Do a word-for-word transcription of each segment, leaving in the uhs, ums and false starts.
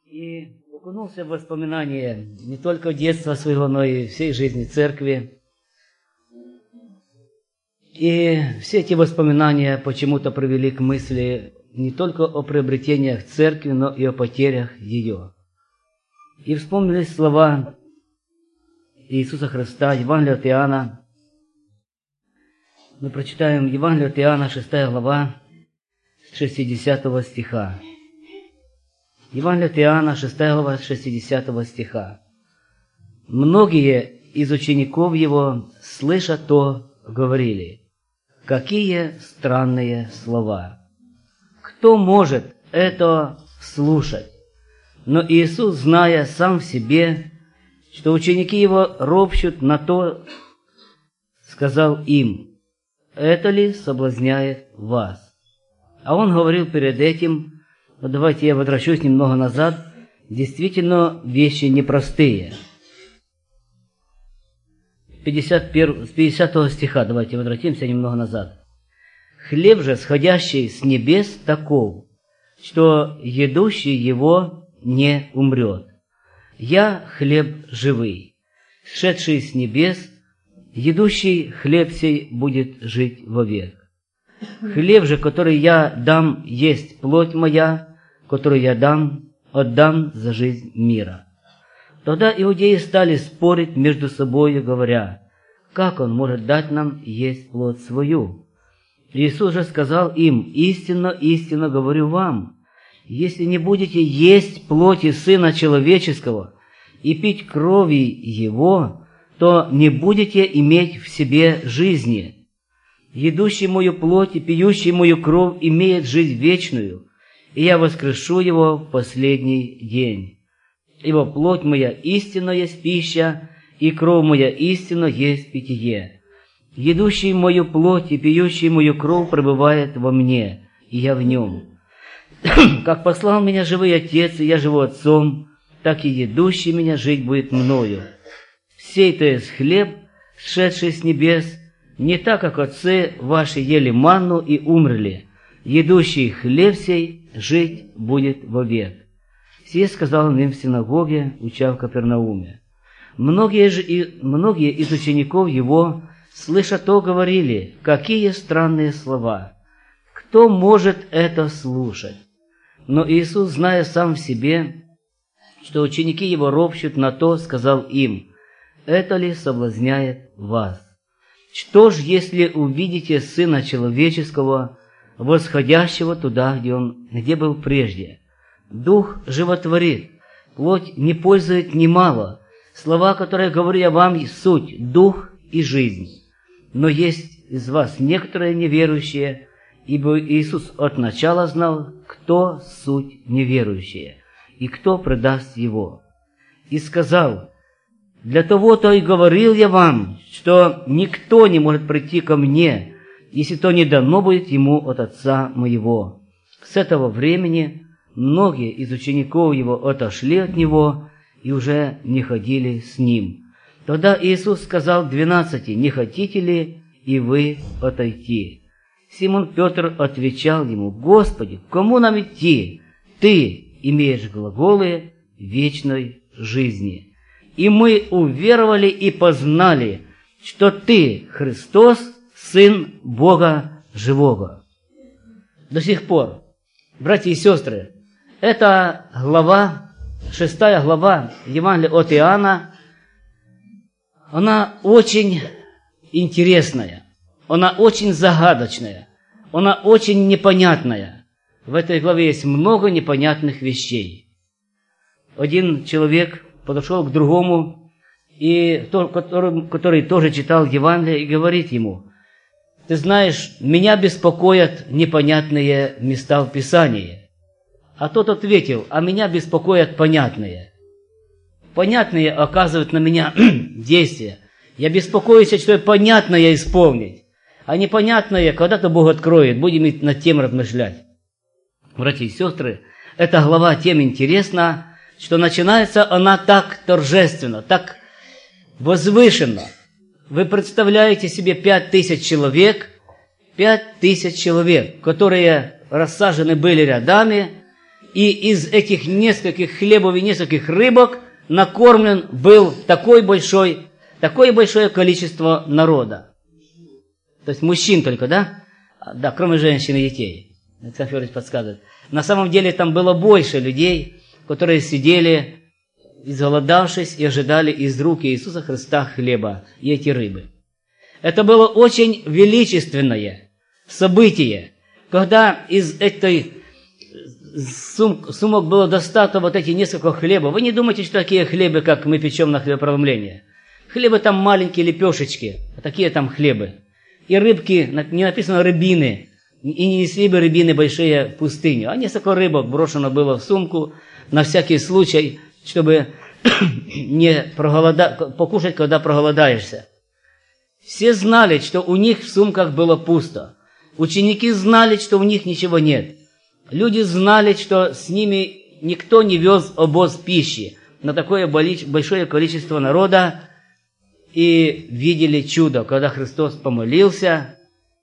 И окунулся в воспоминания не только детства своего, но и всей жизни церкви. И все эти воспоминания почему-то привели к мысли не только о приобретениях церкви, но и о потерях ее. И вспомнились слова Иисуса Христа, Евангелие от Иоанна. Мы прочитаем Евангелие от Иоанна, шестая глава, с шестидесятого стиха. Евангелие от Иоанна, шестая глава, с шестидесятого стиха. «Многие из учеников его, слыша то, говорили: какие странные слова! Кто может это слушать?» Но Иисус, зная сам в себе, что ученики его ропщут на то, сказал им: «Это ли соблазняет вас?» А он говорил перед этим, вот давайте я возвращусь немного назад, действительно вещи непростые. пятьдесят первого, с пятидесятого стиха, давайте возвратимся немного назад. «Хлеб же, сходящий с небес, таков, что едущий его не умрет. Я хлеб живый, сшедший с небес, едущий хлеб сей будет жить вовек. Хлеб же, который я дам, есть плоть моя, которую я дам, отдам за жизнь мира». Тогда иудеи стали спорить между собой, говоря: как он может дать нам есть плоть свою? Иисус же сказал им: истинно, истинно говорю вам, если не будете есть плоти Сына Человеческого и пить крови Его, то не будете иметь в себе жизни. Едущий мою плоть и пьющий мою кровь имеет жизнь вечную, и я воскрешу его в последний день. Ибо плоть моя истинно есть пища, и кровь моя истинно есть питье. Едущий мою плоть и пьющий мою кровь пребывает во мне, и я в нем. Как послал меня живой Отец, и я живу Отцом, так и едущий меня жить будет мною. Сей то есть хлеб, сшедший с небес, не так, как отцы ваши ели манну и умерли. Едущий хлеб сей жить будет вовек. Сие сказал он им в синагоге, уча в Капернауме. Многие же и многие из учеников его, слыша то, говорили: какие странные слова! Кто может это слушать? Но Иисус, зная сам в себе, что ученики его ропщут на то, сказал им: это ли соблазняет вас? Что ж, если увидите Сына Человеческого, восходящего туда, где он, где был прежде? Дух животворит, плоть не пользует немало. Слова, которые говорю я вам, суть, дух и жизнь. Но есть из вас некоторые неверующие, ибо Иисус от начала знал, кто суть неверующие, и кто предаст его. И сказал: для того-то и говорил я вам, что никто не может прийти ко мне, если то не дано будет ему от Отца моего. С этого времени многие из учеников его отошли от него и уже не ходили с ним. Тогда Иисус сказал двенадцати: не хотите ли и вы отойти? Симон Петр отвечал ему: Господи, к кому нам идти? Ты имеешь глаголы вечной жизни. И мы уверовали и познали, что Ты, Христос, Сын Бога Живого. До сих пор, братья и сестры, эта глава, шестая глава Евангелия от Иоанна, она очень интересная, она очень загадочная, она очень непонятная. В этой главе есть много непонятных вещей. Один человек подошел к другому, и тот, который, который тоже читал Евангелие, и говорит ему: ты знаешь, меня беспокоят непонятные места в Писании. А тот ответил: а меня беспокоят понятные. Понятные оказывают на меня действия. Я беспокоюсь, что понятное исполнить. А непонятное когда-то Бог откроет, будем над тем размышлять. Братья и сестры, эта глава тем интересна, что начинается она так торжественно, так возвышенно. Вы представляете себе пять тысяч человек, пять тысяч человек, которые рассажены были рядами, и из этих нескольких хлебов и нескольких рыбок накормлен был такой большой, такое большое количество народа. То есть мужчин только, да? Да, кроме женщин и детей. Александр Федорович подсказывает. На самом деле там было больше людей, которые сидели, изголодавшись, и ожидали из рук Иисуса Христа хлеба и эти рыбы. Это было очень величественное событие, когда из этой сум, сумок было достато вот эти несколько хлебов. Вы не думайте, что такие хлебы, как мы печем на хлебопромление. Хлебы там маленькие лепешечки, а такие там хлебы. И рыбки, не написано рыбины, и не несли бы рыбины большие в пустыню, а несколько рыбок брошено было в сумку на всякий случай, чтобы не проголода... покушать, когда проголодаешься. Все знали, что у них в сумках было пусто. Ученики знали, что у них ничего нет. Люди знали, что с ними никто не вез обоз пищи на такое большое количество народа, и видели чудо, когда Христос помолился,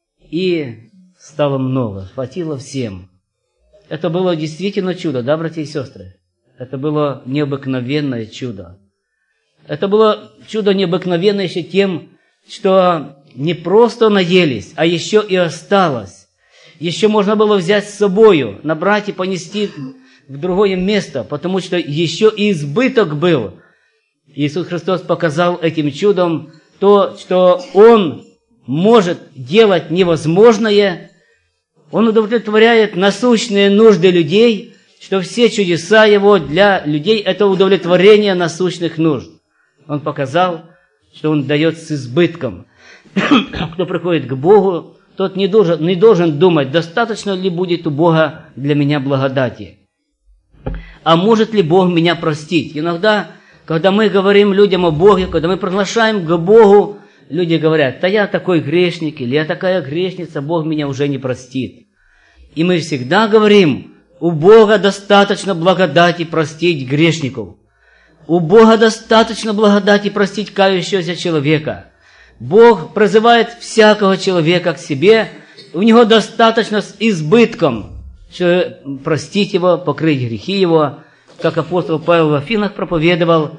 и стало много, хватило всем. Это было действительно чудо, да, братья и сестры? Это было необыкновенное чудо. Это было чудо необыкновенное еще тем, что не просто наелись, а еще и осталось. Еще можно было взять с собою, набрать и понести в другое место, потому что еще и избыток был. Иисус Христос показал этим чудом то, что Он может делать невозможное. Он удовлетворяет насущные нужды людей, что все чудеса Его для людей – это удовлетворение насущных нужд. Он показал, что Он дает с избытком. Кто приходит к Богу, тот не должен, не должен думать, достаточно ли будет у Бога для меня благодати. А может ли Бог меня простить? Иногда, когда мы говорим людям о Боге, когда мы приглашаем к Богу, люди говорят: да я такой грешник, или я такая грешница, Бог меня уже не простит. И мы всегда говорим: у Бога достаточно благодати простить грешников. У Бога достаточно благодати простить кающегося человека. Бог призывает всякого человека к себе, у него достаточно с избытком, чтобы простить его, покрыть грехи его, как апостол Павел в Афинах проповедовал.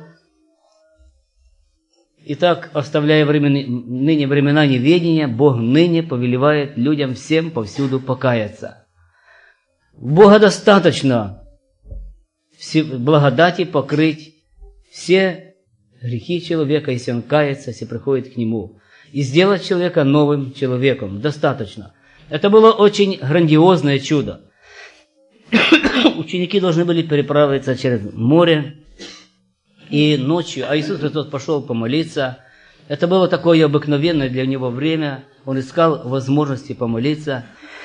Итак, оставляя времени, ныне времена неведения, Бог ныне повелевает людям всем повсюду покаяться. Бога достаточно благодати покрыть все грехи человека, если он кается, если приходит к Нему, и сделать человека новым человеком. Достаточно. Это было очень грандиозное чудо. Ученики должны были переправиться через море, и ночью, а Иисус Христос пошел помолиться. Это было такое обыкновенное для Него время. Он искал возможности помолиться.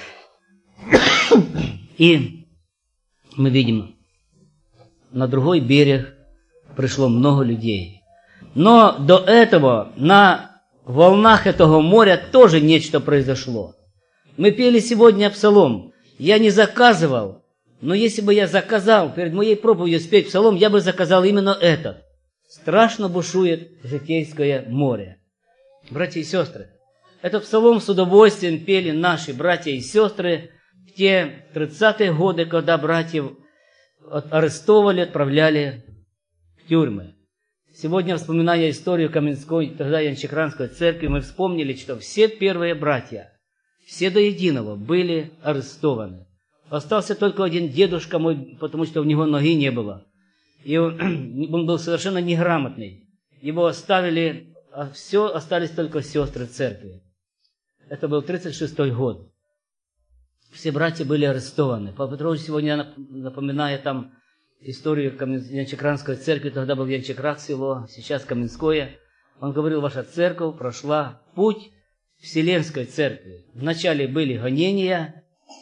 И мы видим, на другой берег пришло много людей. Но до этого на волнах этого моря тоже нечто произошло. Мы пели сегодня псалом. Я не заказывал, но если бы я заказал перед моей проповедью спеть псалом, я бы заказал именно этот. Страшно бушует житейское море. Братья и сестры, этот псалом с удовольствием пели наши братья и сестры в те тридцатые годы, когда братьев арестовали, отправляли в тюрьмы. Сегодня, вспоминая историю Каменской, тогда Янчекранской церкви, мы вспомнили, что все первые братья, все до единого, были арестованы. Остался только один дедушка мой, потому что у него ноги не было. И он, он был совершенно неграмотный. Его оставили, а все, остались только сестры церкви. Это был тридцать шестой год. Все братья были арестованы. Павел Петрович сегодня, напоминая там историю Янчекранской церкви, тогда был Янчекрак село, сейчас Каменское, он говорил: ваша церковь прошла путь Вселенской церкви. Вначале были гонения,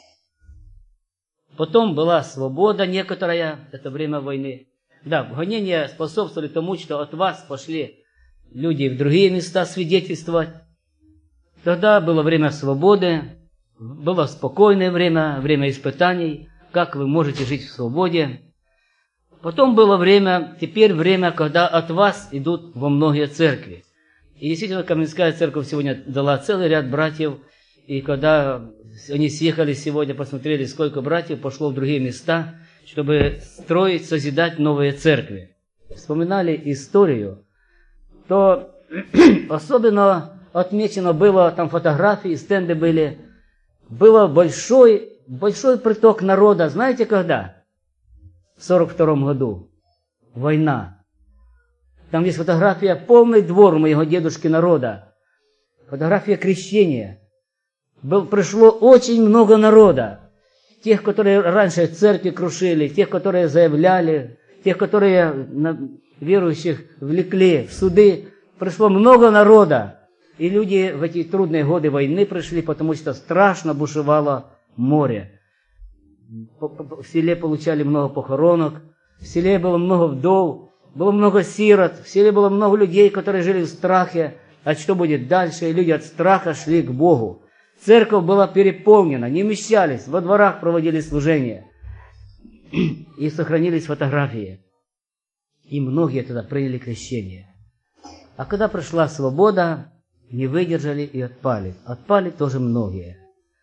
потом была свобода некоторая, это время войны. Да, гонения способствовали тому, что от вас пошли люди в другие места свидетельствовать. Тогда было время свободы, было спокойное время, время испытаний, как вы можете жить в свободе. Потом было время, теперь время, когда от вас идут во многие церкви. И действительно, Каменская церковь сегодня дала целый ряд братьев, и когда они съехали сегодня, посмотрели, сколько братьев пошло в другие места, чтобы строить, созидать новые церкви. Вспоминали историю, то особенно отмечено было, там фотографии, стенды были, было большой, большой приток народа. Знаете, когда? В сорок втором году. Война. Там есть фотография, полный двор у моего дедушки народа. Фотография крещения. Был, пришло очень много народа. Тех, которые раньше церкви крушили, тех, которые заявляли, тех, которые верующих влекли в суды. Пришло много народа. И люди в эти трудные годы войны пришли, потому что страшно бушевало море. В селе получали много похоронок, в селе было много вдов, было много сирот, в селе было много людей, которые жили в страхе, а что будет дальше, и люди от страха шли к Богу. Церковь была переполнена, не вмещались, во дворах проводили служения. И сохранились фотографии. И многие тогда приняли крещение. А когда пришла свобода, не выдержали и отпали. Отпали тоже многие.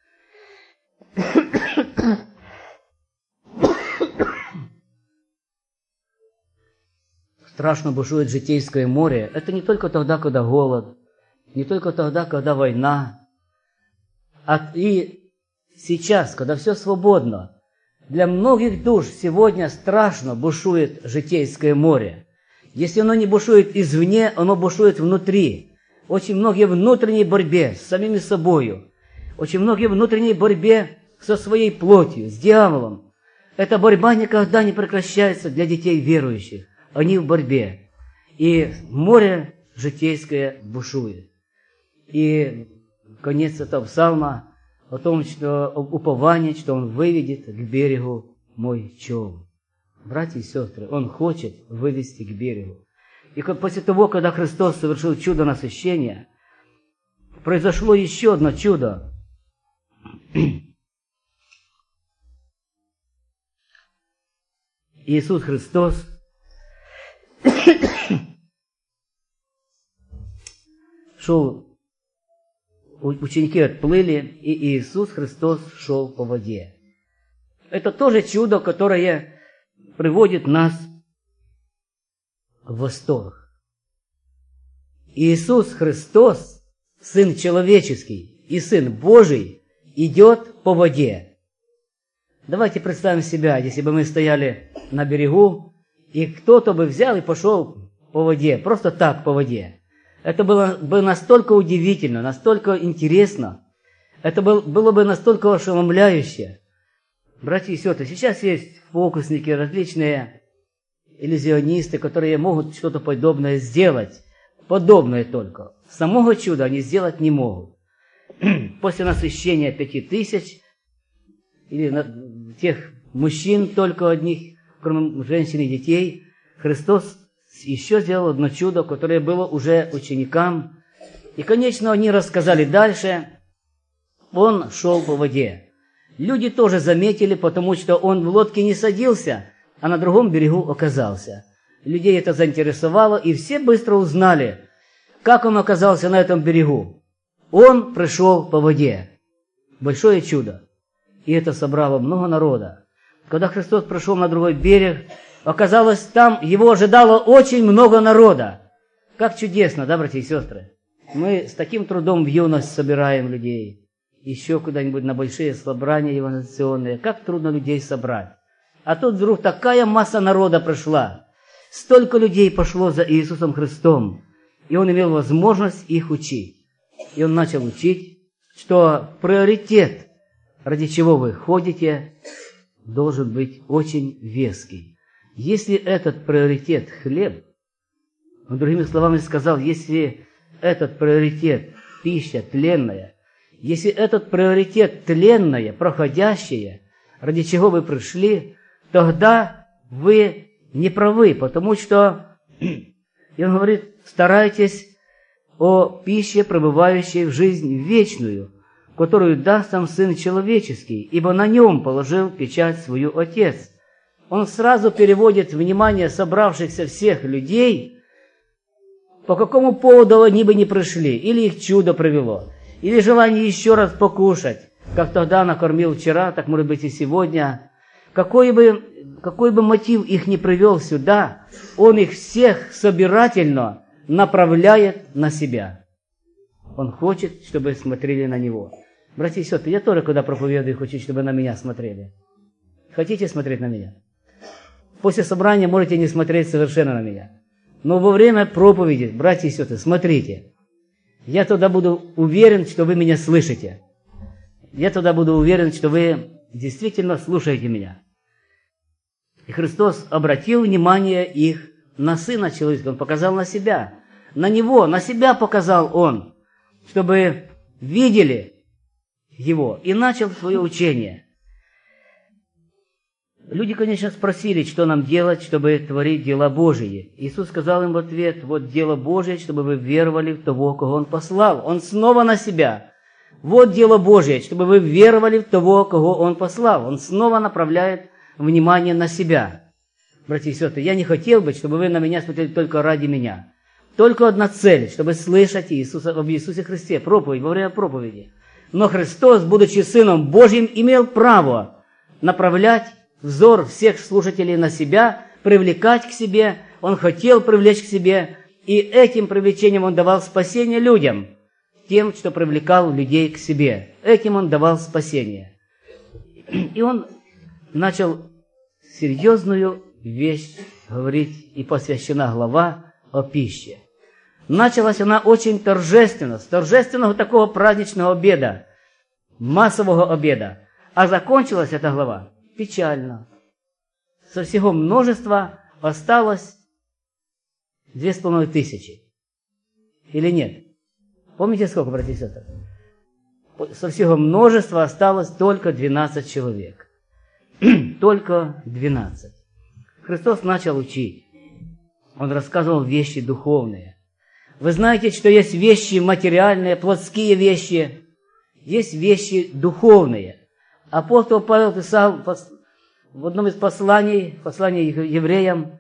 Страшно бушует житейское море. Это не только тогда, когда голод, не только тогда, когда война, а и сейчас, когда все свободно. Для многих душ сегодня страшно бушует житейское море. Если оно не бушует извне, оно бушует внутри. Очень многие в внутренней борьбе с самими собою. Очень многие в внутренней борьбе со своей плотью, с дьяволом. Эта борьба никогда не прекращается для детей верующих. Они в борьбе. И море житейское бушует. И конец этого псалма о том, что упование, что он выведет к берегу мой челн. Братья и сестры, он хочет вывести к берегу. И после того, когда Христос совершил чудо насыщения, произошло еще одно чудо. Иисус Христос шел, ученики отплыли, и Иисус Христос шел по воде. Это тоже чудо, которое приводит нас в восторг. Иисус Христос, Сын Человеческий и Сын Божий, идет по воде. Давайте представим себя, если бы мы стояли на берегу, и кто-то бы взял и пошел по воде, просто так по воде. Это было бы настолько удивительно, настолько интересно, это было бы настолько ошеломляюще. Братья и сестры, сейчас есть фокусники, различные иллюзионисты, которые могут что-то подобное сделать, подобное только. Самого чуда они сделать не могут. После насыщения пяти тысяч, или тех мужчин только одних, кроме женщин и детей, Христос еще сделал одно чудо, которое было уже ученикам. И, конечно, они рассказали дальше. Он шел по воде. Люди тоже заметили, потому что он в лодке не садился, а на другом берегу оказался. Людей это заинтересовало, и все быстро узнали, как он оказался на этом берегу. Он пришел по воде. Большое чудо. И это собрало много народа. Когда Христос пришел на другой берег, оказалось, там его ожидало очень много народа. Как чудесно, да, братья и сестры? Мы с таким трудом в юность собираем людей. Еще куда-нибудь на большие собрания евангелизационные. Как трудно людей собрать. А тут вдруг такая масса народа пришла. Столько людей пошло за Иисусом Христом. И он имел возможность их учить. И он начал учить, что приоритет, ради чего вы ходите, должен быть очень веский. Если этот приоритет хлеб, он другими словами сказал, если этот приоритет пища тленная, если этот приоритет тленное, проходящее, ради чего вы пришли, тогда вы не правы, потому что, и он говорит, старайтесь о пище, пребывающей в жизнь вечную, которую даст нам Сын Человеческий, ибо на нем положил печать свою Отец. Он сразу переводит внимание собравшихся всех людей, по какому поводу они бы не пришли, или их чудо привело, или желание еще раз покушать, как тогда накормил вчера, так может быть и сегодня. какой бы, какой бы мотив их не привел сюда, Он их всех собирательно направляет на себя. Он хочет, чтобы смотрели на Него. Братья и сестры, я тоже, когда проповедую, хочу, чтобы на меня смотрели. Хотите смотреть на меня? После собрания можете не смотреть совершенно на меня. Но во время проповеди, братья и сестры, смотрите. Я тогда буду уверен, что вы меня слышите. Я тогда буду уверен, что вы действительно слушаете меня. И Христос обратил внимание их на Сына Человеческого. Он показал на себя. На Него, на себя показал Он, чтобы видели Его. И начал свое учение. Люди, конечно, спросили, что нам делать, чтобы творить дела Божии. Иисус сказал им в ответ: вот дело Божие, чтобы вы веровали в того, кого Он послал. Он снова на себя. Вот дело Божие, чтобы вы веровали в того, кого Он послал. Он снова направляет внимание на себя. Братья и сестры, я не хотел бы, чтобы вы на меня смотрели только ради меня. Только одна цель, чтобы слышать Иисуса, об Иисусе Христе, проповедь, во время проповеди. Но Христос, будучи Сыном Божьим, имел право направлять взор всех слушателей на себя, привлекать к себе. Он хотел привлечь к себе, и этим привлечением Он давал спасение людям, тем, что привлекал людей к себе. Этим Он давал спасение. И Он начал серьезную вещь говорить, и посвящена глава о пище. Началась она очень торжественно, с торжественного такого праздничного обеда, массового обеда. А закончилась эта глава печально. Со всего множества осталось две с половиной тысячи. Или нет? Помните, сколько, братья и сестры? Со всего множества осталось только двенадцать человек. Только двенадцать. Христос начал учить. Он рассказывал вещи духовные. Вы знаете, что есть вещи материальные, плотские вещи. Есть вещи духовные. Апостол Павел писал в одном из посланий, послании евреям,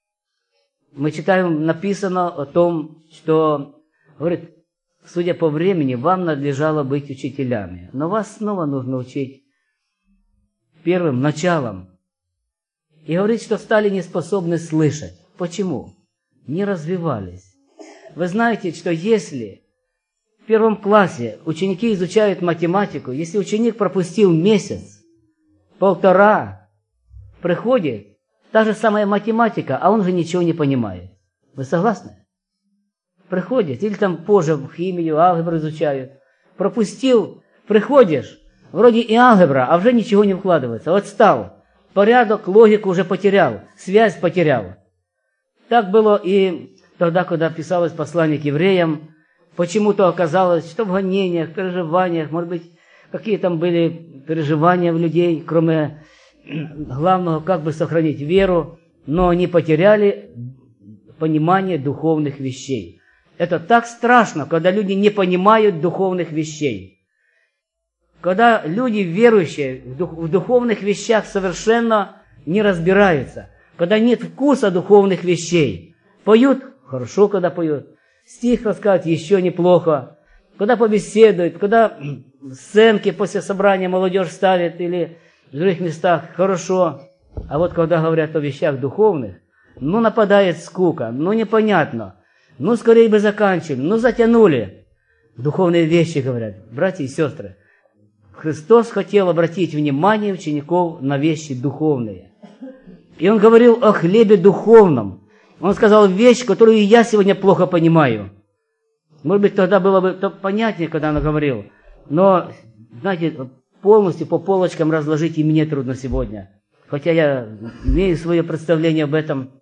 мы читаем, написано о том, что, говорит, судя по времени, вам надлежало быть учителями. Но вас снова нужно учить первым началом. И говорит, что стали неспособны слышать. Почему? Не развивались. Вы знаете, что если в первом классе ученики изучают математику, если ученик пропустил месяц, полтора, приходит та же самая математика, а он же ничего не понимает. Вы согласны? Приходит, или там позже в химию, алгебру изучают. Пропустил, приходишь, вроде и алгебра, а уже ничего не вкладывается. Отстал. Порядок, логику уже потерял, связь потерял. Так было и тогда, когда писалось послание к евреям. Почему-то оказалось, что в гонениях, переживаниях, может быть, какие там были переживания в людей, кроме главного, как бы сохранить веру, но они потеряли понимание духовных вещей. Это так страшно, когда люди не понимают духовных вещей. Когда люди, верующие в духовных вещах, совершенно не разбираются. Когда нет вкуса духовных вещей. Поют – хорошо, когда поют. Стих рассказывают – еще неплохо. Когда побеседуют, когда сценки после собрания молодежь ставит или в других местах – хорошо. А вот когда говорят о вещах духовных, ну нападает скука, ну непонятно. Ну скорее бы заканчивали, ну затянули. Духовные вещи говорят. Братья и сестры, Христос хотел обратить внимание учеников на вещи духовные. И Он говорил о хлебе духовном. Он сказал вещь, которую я сегодня плохо понимаю. Может быть, тогда было бы то понятнее, когда Он говорил. Но, знаете, полностью по полочкам разложить и мне трудно сегодня. Хотя я имею свое представление об этом.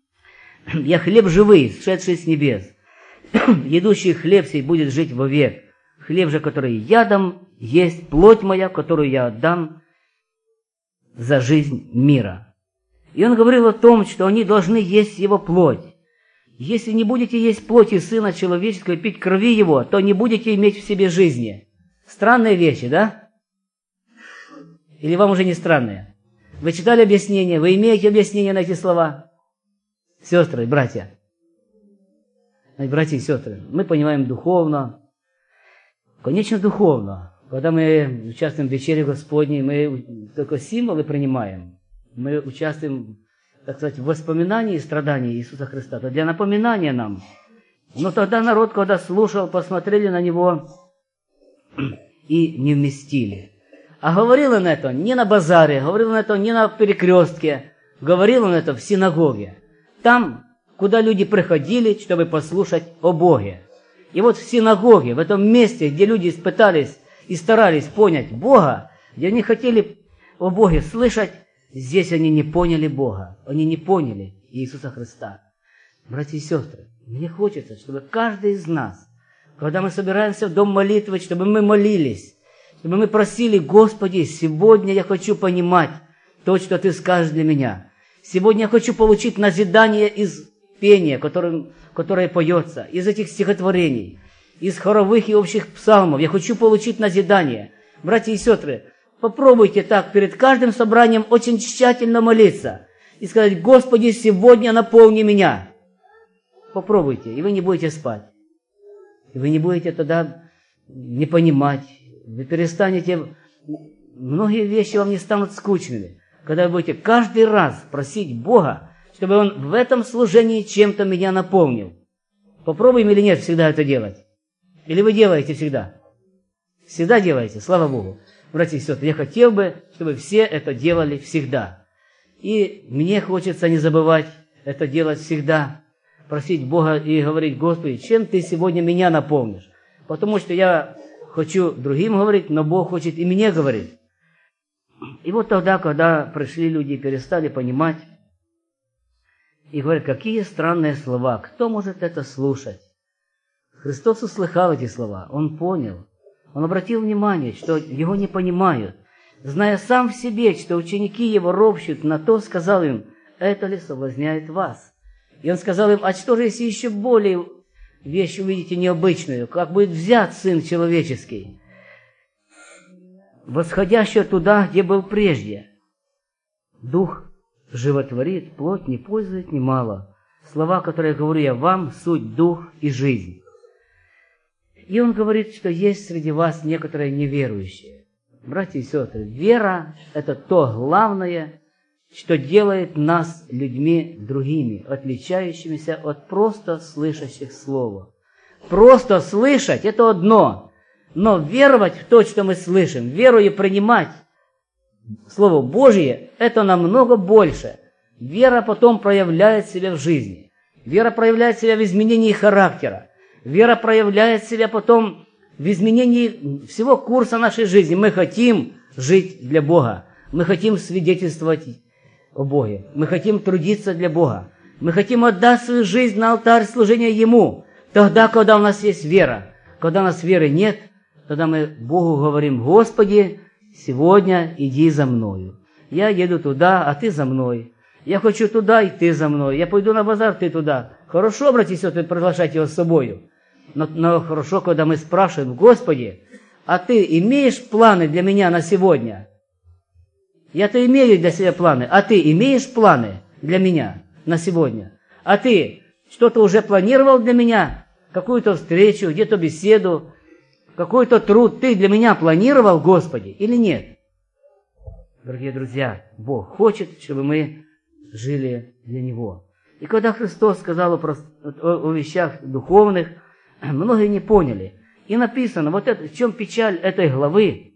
Я хлеб живый, сшедший с небес. Едущий хлеб сей будет жить вовек. Хлеб же, который я дам, есть плоть моя, которую я отдам за жизнь мира. И Он говорил о том, что они должны есть Его плоть. Если не будете есть плоти Сына Человеческого и пить крови Его, то не будете иметь в себе жизни. Странные вещи, да? Или вам уже не странные? Вы читали объяснение, вы имеете объяснение на эти слова? Сестры и братья. Братья и сестры, мы понимаем духовно. Конечно, духовно. Когда мы участвуем в вечере Господней, мы только символы принимаем. мы участвуем, так сказать, в воспоминании страданий Иисуса Христа, то для напоминания нам. Но тогда народ, когда слушал, посмотрели на Него и не вместили. А говорил он это не на базаре, говорил он это не на перекрестке, говорил он это в синагоге. Там, куда люди приходили, чтобы послушать о Боге. И вот в синагоге, в этом месте, где люди пытались и старались понять Бога, где они хотели о Боге слышать, здесь они не поняли Бога, они не поняли Иисуса Христа. Братья и сестры, мне хочется, чтобы каждый из нас, когда мы собираемся в дом молитвы, чтобы мы молились, чтобы мы просили: Господи, сегодня я хочу понимать то, что Ты скажешь для меня. Сегодня я хочу получить назидание из пения, которым, которое поется, из этих стихотворений, из хоровых и общих псалмов. Я хочу получить назидание. Братья и сестры, попробуйте так перед каждым собранием очень тщательно молиться и сказать: Господи, сегодня наполни меня. Попробуйте, и вы не будете спать. И вы не будете тогда не понимать. Вы перестанете, многие вещи вам не станут скучными, когда вы будете каждый раз просить Бога, чтобы Он в этом служении чем-то меня наполнил. Попробуем или нет всегда это делать? Или вы делаете всегда? Всегда делаете, слава Богу. Братья и сестры, я хотел бы, чтобы все это делали всегда. И мне хочется не забывать это делать всегда. Просить Бога и говорить: Господи, чем Ты сегодня меня наполнишь? Потому что я хочу другим говорить, но Бог хочет и мне говорить. И вот тогда, когда пришли люди и перестали понимать, и говорят: какие странные слова, кто может это слушать? Христос услыхал эти слова, Он понял, Он обратил внимание, что Его не понимают. Зная сам в себе, что ученики Его ропщут на то, сказал им: это ли соблазняет вас? И Он сказал им: а что же, если еще более вещь увидите необычную, как будет взят Сын Человеческий, восходящий туда, где был прежде? Дух животворит, плоть не пользует немало. Слова, которые говорю я вам, суть дух и жизнь. И Он говорит, что есть среди вас некоторые неверующие. Братья и сестры, вера – это то главное, что делает нас людьми другими, отличающимися от просто слышащих Слово. Просто слышать – это одно, но веровать в то, что мы слышим, верою принимать Слово Божие – это намного больше. Вера потом проявляет себя в жизни. Вера проявляет себя в изменении характера. Вера проявляет себя потом в изменении всего курса нашей жизни. Мы хотим жить для Бога. Мы хотим свидетельствовать о Боге. Мы хотим трудиться для Бога. Мы хотим отдать свою жизнь на алтарь служения Ему. Тогда, когда у нас есть вера. Когда у нас веры нет, тогда мы Богу говорим: Господи, сегодня иди за мною. Я еду туда, а Ты за мной. Я хочу туда, и Ты за мной. Я пойду на базар, Ты туда. Хорошо, братья и сестры, приглашать Его с собою. Но, но хорошо, когда мы спрашиваем: Господи, а Ты имеешь планы для меня на сегодня? Я-то имею для себя планы, а Ты имеешь планы для меня на сегодня? А Ты что-то уже планировал для меня? Какую-то встречу, где-то беседу, какой-то труд Ты для меня планировал, Господи, или нет? Дорогие друзья, Бог хочет, чтобы мы жили для Него. И когда Христос сказал о, о, о вещах духовных, многие не поняли. И написано, вот это, в чем печаль этой главы,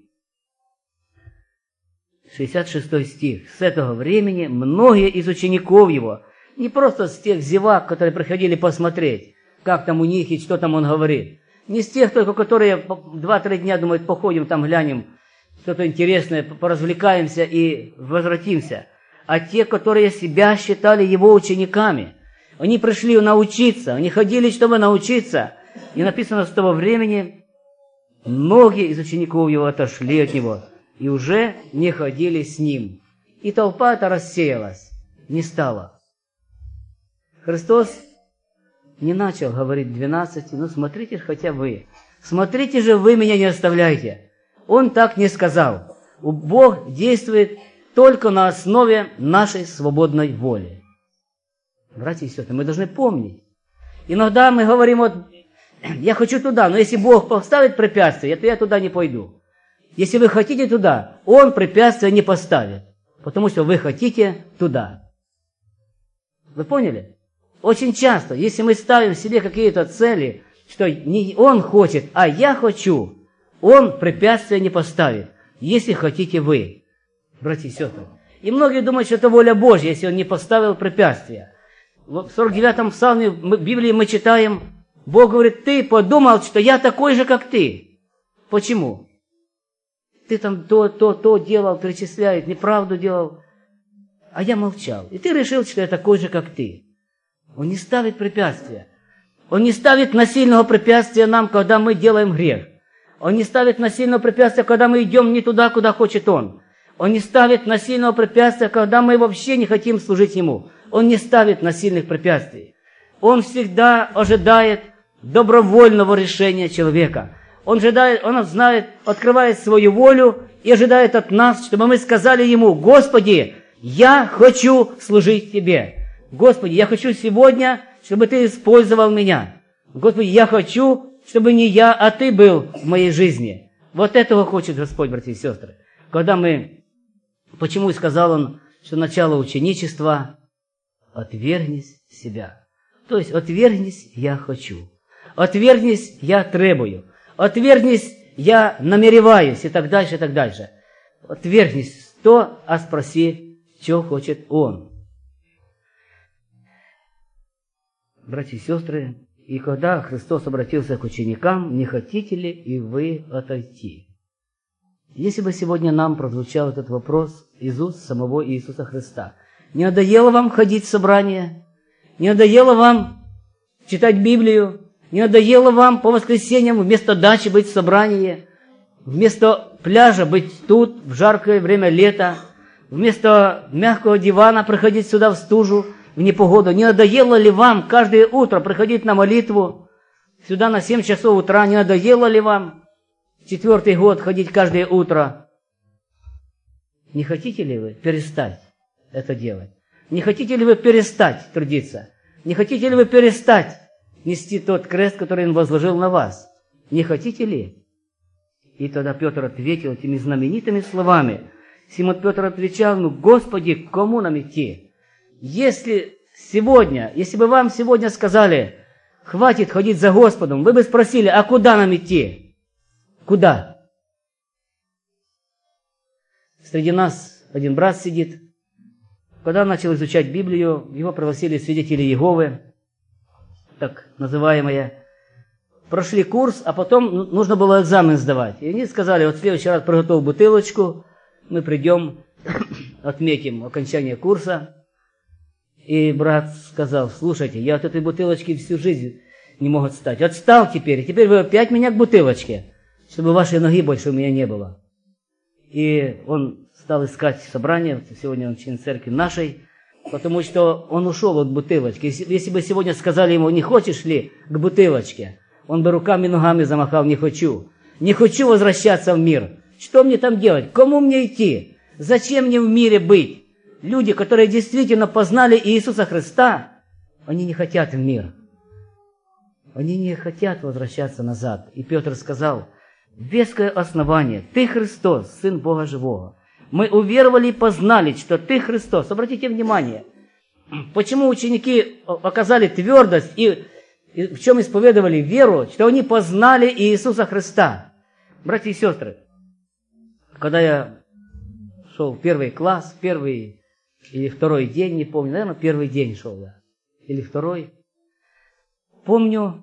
шестьдесят шестой стих. С этого времени многие из учеников Его, не просто с тех зевак, которые приходили посмотреть, как там у них и что там Он говорит, не с тех только, которые два-три дня думают: походим там, глянем что-то интересное, поразвлекаемся и возвратимся, а те, которые себя считали Его учениками. Они пришли научиться, они ходили, чтобы научиться. И написано, с того времени многие из учеников Его отошли от Него и уже не ходили с Ним. И толпа эта рассеялась, не стала. Христос не начал говорить двенадцати: ну смотрите хотя вы, смотрите же вы меня не оставляйте. Он так не сказал. Бог действует только на основе нашей свободной воли. Братья и сестры, мы должны помнить. Иногда мы говорим: вот я хочу туда, но если Бог поставит препятствие, то я туда не пойду. Если вы хотите туда, Он препятствия не поставит. потому что вы хотите туда. Вы поняли? Очень часто, если мы ставим себе какие-то цели, что не он хочет, а я хочу, он препятствия не поставит, если хотите вы, братья и сестры. И многие думают, что это воля Божья, если он не поставил препятствия. В сорок девятом псалме в Библии мы читаем, Бог говорит, ты подумал, что я такой же, как ты. Почему? Ты там то, то, то делал, перечисляет, неправду делал, а я молчал. И ты решил, что я такой же, как ты. Он не ставит препятствия. Он не ставит насильного препятствия нам, когда мы делаем грех. Он не ставит насильного препятствия, когда мы идем не туда, куда хочет Он. Он не ставит насильного препятствия, когда мы вообще не хотим служить Ему. Он не ставит насильных препятствий. Он всегда ожидает добровольного решения человека. Он ожидает, Он знает, открывает свою волю и ожидает от нас, чтобы мы сказали Ему, Господи, я хочу служить Тебе. Господи, я хочу сегодня, чтобы Ты использовал меня. Господи, я хочу, чтобы не я, а Ты был в моей жизни. Вот этого хочет Господь, братья и сестры. Когда мы, почему и сказал Он, что начало ученичества, отвергнись себя. То есть, отвергнись, я хочу. Отвергнись, я требую. Отвергнись, я намереваюсь, и так дальше, и так дальше. Отвергнись то, а спроси, что хочет Он. Братья и сестры, и когда Христос обратился к ученикам, не хотите ли и вы отойти? Если бы сегодня нам прозвучал этот вопрос из уст самого Иисуса Христа, не надоело вам ходить в собрание? Не надоело вам читать Библию? Не надоело вам по воскресеньям вместо дачи быть в собрании? Вместо пляжа быть тут в жаркое время лета? Вместо мягкого дивана приходить сюда в стужу, в непогоду? Не надоело ли вам каждое утро приходить на молитву сюда на семь часов утра? Не надоело ли вам четвертый год ходить каждое утро? Не хотите ли вы перестать это делать? Не хотите ли вы перестать трудиться? Не хотите ли вы перестать нести тот крест, который Он возложил на вас? Не хотите ли? И тогда Петр ответил этими знаменитыми словами. Симон Петр отвечал, ну, Господи, к кому нам идти? Если сегодня, если бы вам сегодня сказали, хватит ходить за Господом, вы бы спросили, а куда нам идти? Куда? Среди нас один брат сидит. Когда он начал изучать Библию, его пригласили свидетели Иеговы, так называемые. Прошли курс, а потом нужно было экзамен сдавать. И они сказали, вот в следующий раз приготовь бутылочку, мы придем, отметим окончание курса. И брат сказал, слушайте, я от этой бутылочки всю жизнь не мог отстать. Отстал теперь, и теперь вы опять меня к бутылочке, чтобы вашей ноги больше у меня не было. И он стал искать собрание, сегодня он член церкви нашей, потому что он ушел от бутылочки. Если, если бы сегодня сказали ему, не хочешь ли к бутылочке, он бы руками и ногами замахал, не хочу. Не хочу возвращаться в мир. Что мне там делать? Кому мне идти? Зачем мне в мире быть? Люди, которые действительно познали Иисуса Христа, они не хотят в мир. Они не хотят возвращаться назад. И Петр сказал, веское основание, Ты Христос, Сын Бога Живого. Мы уверовали и познали, что Ты Христос. Обратите внимание, почему ученики оказали твердость и, и в чем исповедовали веру, что они познали Иисуса Христа. Братья и сестры, когда я шел в первый класс, первый или второй день, не помню, наверное, первый день шел я, или второй. Помню,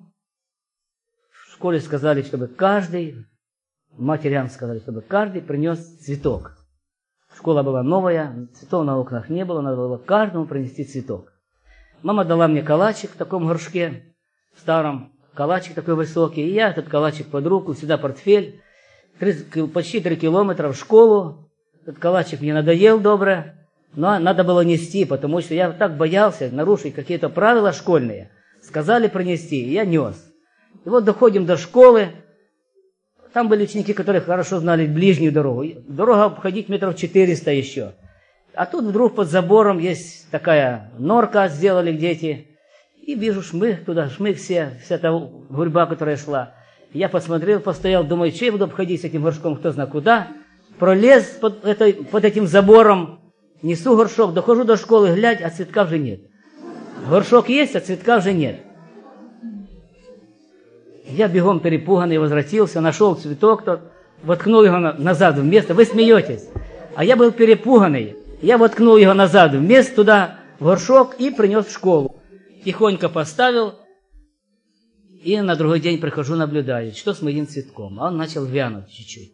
в школе сказали, чтобы каждый, матерям сказали, чтобы каждый принес цветок. Школа была новая, цветов на окнах не было, надо было каждому принести цветок. Мама дала мне калачик в таком горшке, старом, калачик такой высокий, и я этот калачик под руку, сюда портфель, три, почти три километра в школу. Этот калачик мне надоел добре, но надо было нести, потому что я так боялся нарушить какие-то правила школьные. Сказали принести, и я нес. И вот доходим до школы. Там были ученики, которые хорошо знали ближнюю дорогу. Дорога обходить метров четыреста еще. А тут вдруг под забором есть такая норка, сделали дети. И вижу шмых туда, шмых все, вся та гурьба, которая шла. Я посмотрел, постоял, думаю, что я буду обходить с этим горшком, кто знает куда. Пролез под, этой, под этим забором Несу горшок, дохожу до школы, глядь, а цветка уже нет. Горшок есть, а цветка уже нет. Я бегом перепуганный возвратился, нашел цветок, тот, воткнул его назад в место. Вы смеетесь. А я был перепуганный. Я воткнул его назад в место туда, в горшок, и принес в школу. Тихонько поставил, и на другой день прихожу, наблюдаю, что с моим цветком. А он начал вянуть чуть-чуть.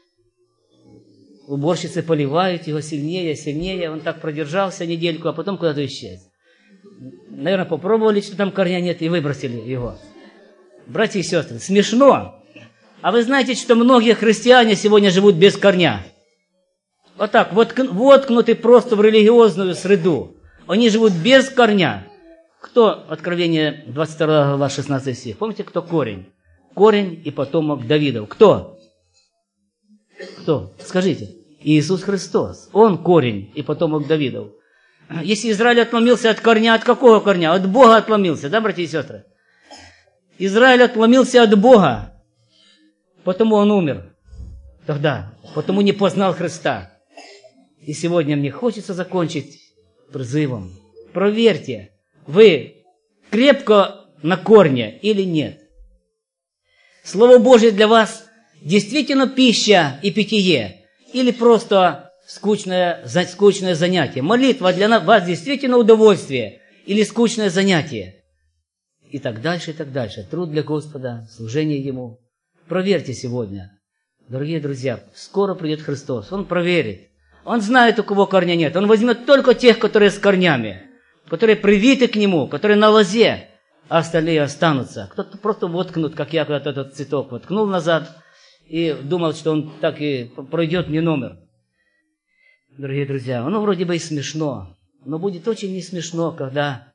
Уборщицы поливают его сильнее, сильнее. Он так продержался недельку, а потом куда-то исчез. Наверное, попробовали, что там корня нет, и выбросили его. Братья и сестры, смешно. А вы знаете, что многие христиане сегодня живут без корня? Вот так, воткнуты просто в религиозную среду. Они живут без корня. Кто, Откровение двадцать вторая глава, шестнадцатый стих? Помните, кто корень? Корень и потомок Давидов. Кто? Кто? Скажите. Иисус Христос. Он корень и потомок Давидов. Если Израиль отломился от корня, от какого корня? От Бога отломился, да, братья и сестры? Израиль отломился от Бога, потому он умер тогда, потому не познал Христа. И сегодня мне хочется закончить призывом. Проверьте, вы крепко на корне или нет. Слово Божье для вас действительно пища и питье, или просто скучное, скучное занятие. Молитва для вас действительно удовольствие или скучное занятие. И так дальше, и так дальше. Труд для Господа, служение Ему. Проверьте сегодня. Дорогие друзья, скоро придет Христос. Он проверит. Он знает, у кого корня нет. Он возьмет только тех, которые с корнями, которые привиты к Нему, которые на лозе, а остальные останутся. Кто-то просто воткнут, как я когда-то этот цветок воткнул назад и думал, что он так и пройдет мне номер. Дорогие друзья, оно вроде бы и смешно, но будет очень не смешно, когда...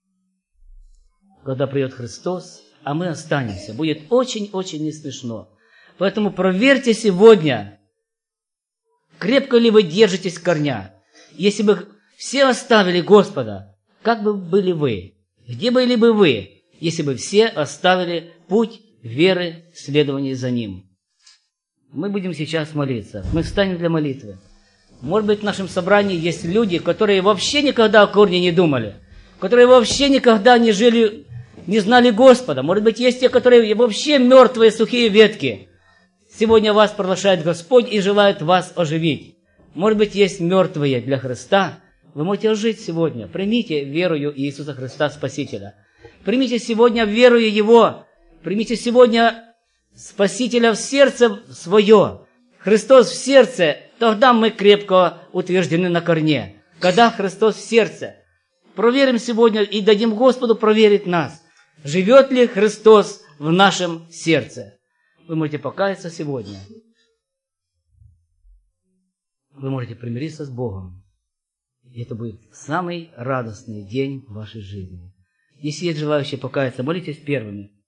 когда придет Христос, а мы останемся. Будет очень-очень не смешно. Поэтому проверьте сегодня, крепко ли вы держитесь корня. Если бы все оставили Господа, как бы были вы? Где были бы вы, если бы все оставили путь веры, следования за Ним? Мы будем сейчас молиться. Мы встанем для молитвы. Может быть, в нашем собрании есть люди, которые вообще никогда о корне не думали, которые вообще никогда не жили... не знали Господа. Может быть, есть те, которые вообще мертвые, сухие ветки. Сегодня вас приглашает Господь и желает вас оживить. Может быть, есть мертвые для Христа. Вы можете ожить сегодня. Примите верою Иисуса Христа Спасителя. Примите сегодня верою Его. Примите сегодня Спасителя в сердце свое. Христос в сердце. Тогда мы крепко утверждены на корне. Когда Христос в сердце. Проверим сегодня и дадим Господу проверить нас. Живет ли Христос в нашем сердце? Вы можете покаяться сегодня. Вы можете примириться с Богом. И это будет самый радостный день в вашей жизни. Если есть желающие покаяться, молитесь первыми.